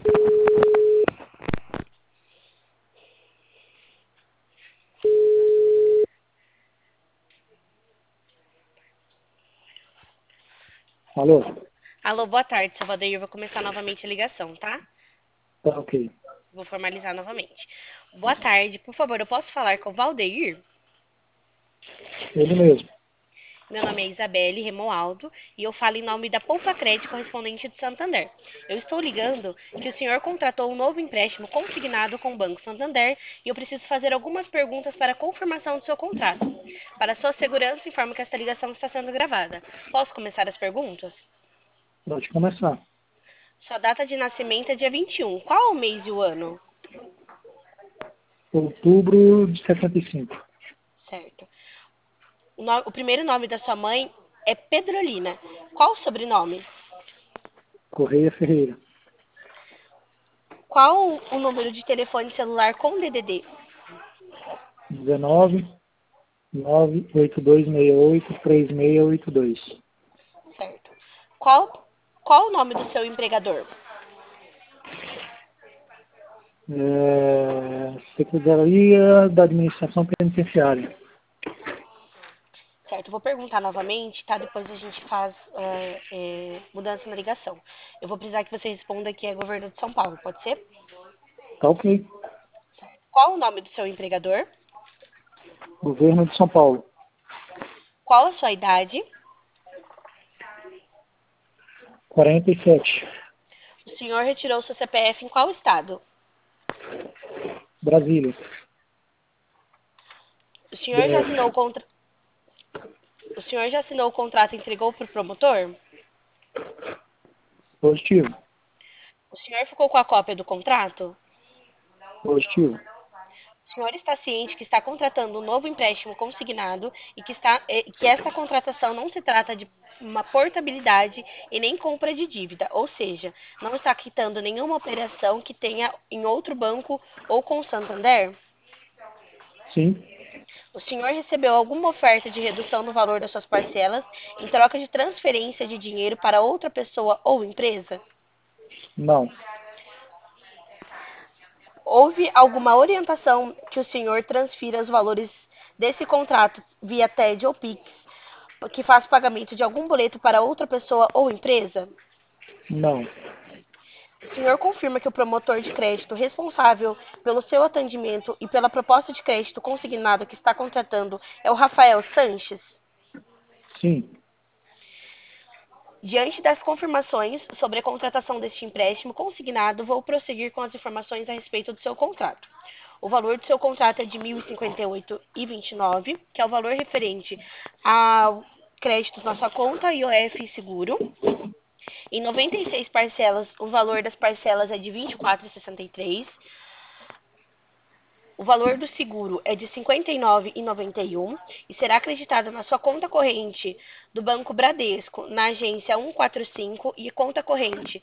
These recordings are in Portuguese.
Alô? Alô, boa tarde, Salvador. Eu vou começar novamente a ligação, tá? Tá ok. Vou formalizar novamente. Boa tarde, por favor, eu posso falar com o Valdeir? Ele mesmo. Meu nome é Isabelle Remoaldo e eu falo em nome da Poupa Crédito correspondente de Santander. Eu estou ligando que o senhor contratou um novo empréstimo consignado com o Banco Santander e eu preciso fazer algumas perguntas para confirmação do seu contrato. Para sua segurança, informo que esta ligação está sendo gravada. Posso começar as perguntas? Pode começar. Sua data de nascimento é dia 21. Qual o mês e o ano? Outubro de 75. Certo. O primeiro nome da sua mãe é Pedrolina. Qual o sobrenome? Correia Ferreira. Qual o número de telefone celular com DDD? 19 98268 3682. Certo. Qual o nome do seu empregador? Secretaria da Administração Penitenciária. Certo, vou perguntar novamente, tá? Depois a gente faz mudança na ligação. Eu vou precisar que você responda que é governo de São Paulo, pode ser? Tá ok. Qual o nome do seu empregador? Governo de São Paulo. Qual a sua idade? 47. O senhor retirou seu CPF em qual estado? Brasília. O senhor já assinou DF. o senhor já assinou o contrato e entregou para o promotor? Positivo. O senhor ficou com a cópia do contrato? Positivo. O senhor está ciente que está contratando um novo empréstimo consignado e que esta contratação não se trata de uma portabilidade e nem compra de dívida, ou seja, não está quitando nenhuma operação que tenha em outro banco ou com o Santander? Sim. O senhor recebeu alguma oferta de redução no valor das suas parcelas em troca de transferência de dinheiro para outra pessoa ou empresa? Não. Houve alguma orientação que o senhor transfira os valores desse contrato via TED ou PIX, que faz pagamento de algum boleto para outra pessoa ou empresa? Não. O senhor confirma que o promotor de crédito responsável pelo seu atendimento e pela proposta de crédito consignado que está contratando é o Rafael Sanches? Sim. Diante das confirmações sobre a contratação deste empréstimo consignado, vou prosseguir com as informações a respeito do seu contrato. O valor do seu contrato é de R$ 1.058,29, que é o valor referente ao crédito na sua conta IOF Seguro. Em 96 parcelas, o valor das parcelas é de R$ 24,63. O valor do seguro é de R$ 59,91 e será acreditado na sua conta corrente do Banco Bradesco, na agência 145 e conta corrente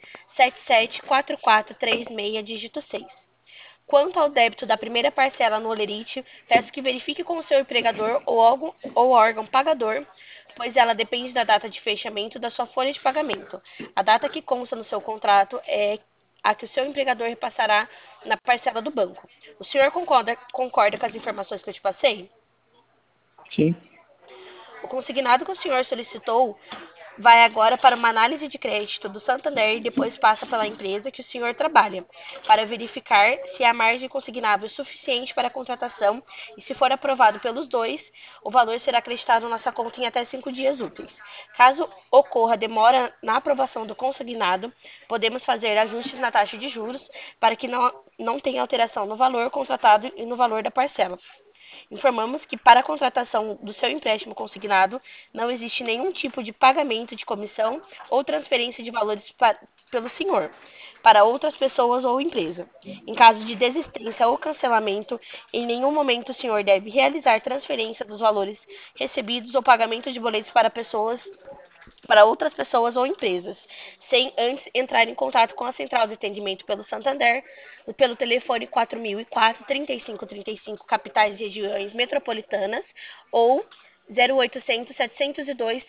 774436, dígito 6. Quanto ao débito da primeira parcela no Olerite, peço que verifique com o seu empregador ou órgão pagador, pois ela depende da data de fechamento da sua folha de pagamento. A data que consta no seu contrato é a que o seu empregador repassará na parcela do banco. O senhor concorda com as informações que eu te passei? Sim. O consignado que o senhor solicitou vai agora para uma análise de crédito do Santander e depois passa pela empresa que o senhor trabalha, para verificar se a margem consignável é suficiente para a contratação e, se for aprovado pelos dois, o valor será acreditado na nossa conta em até 5 dias úteis. Caso ocorra demora na aprovação do consignado, podemos fazer ajustes na taxa de juros para que não tenha alteração no valor contratado e no valor da parcela. Informamos que para a contratação do seu empréstimo consignado não existe nenhum tipo de pagamento de comissão ou transferência de valores pelo senhor para outras pessoas ou empresa. Em caso de desistência ou cancelamento, em nenhum momento o senhor deve realizar transferência dos valores recebidos ou pagamento de boletos para outras pessoas ou empresas, sem antes entrar em contato com a central de atendimento pelo Santander, pelo telefone 4004-3535, capitais e regiões metropolitanas, ou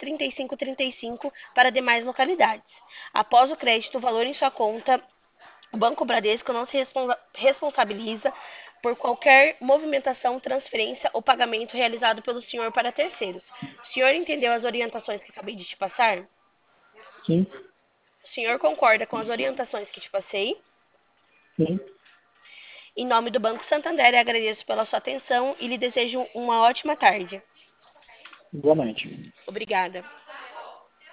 0800-702-3535 para demais localidades. Após o crédito, o valor em sua conta O Banco Bradesco não se responsabiliza por qualquer movimentação, transferência ou pagamento realizado pelo senhor para terceiros. O senhor entendeu as orientações que acabei de te passar? Sim. O senhor concorda com as orientações que te passei? Sim. Em nome do Banco Santander, agradeço pela sua atenção e lhe desejo uma ótima tarde. Igualmente. Obrigada.